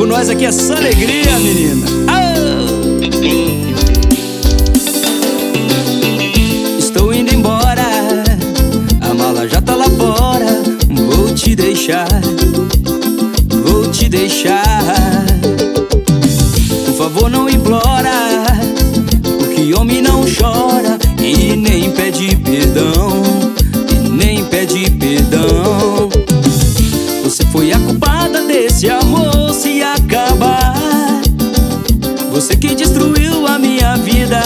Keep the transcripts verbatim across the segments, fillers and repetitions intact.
por nós aqui é só alegria, menina. Oh! Estou indo embora, a mala já tá lá fora. Vou te deixar, vou te deixar. Por favor, não implora, porque homem não chora e nem pede perdão, e nem pede perdão. Você foi a culpada desse amor se acabar. Você que destruiu a minha vida.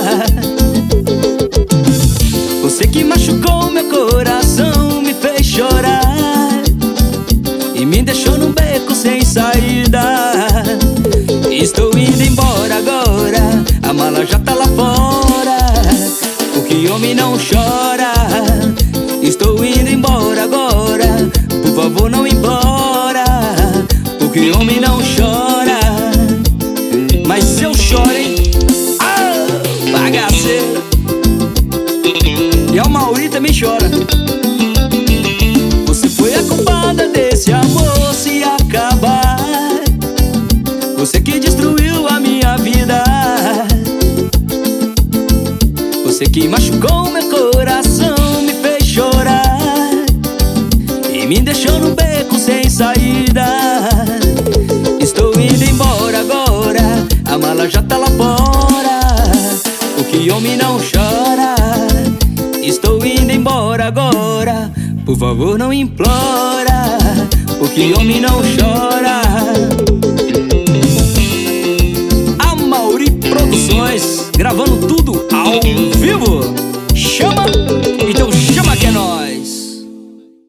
Você que machucou meu coração, me fez chorar e me deixou num beco sem saída. Estou indo embora agora, a mala já tá lá fora, porque homem não chora. Estou indo embora agora, por favor não implora, porque homem não chora. Mas se eu choro, hein? Ah, bagaceira. E a Mauri também chora. Você foi a culpada desse amor se acabar. Você que destruiu a minha vida. Você que machucou meu coração, me fez chorar e me deixou no beco sem saída. Estou indo embora agora, a mala já tá lá fora, porque homem não chora. Estou indo embora agora, por favor não implora, porque homem não chora. A Mauri Produções, gravando tudo ao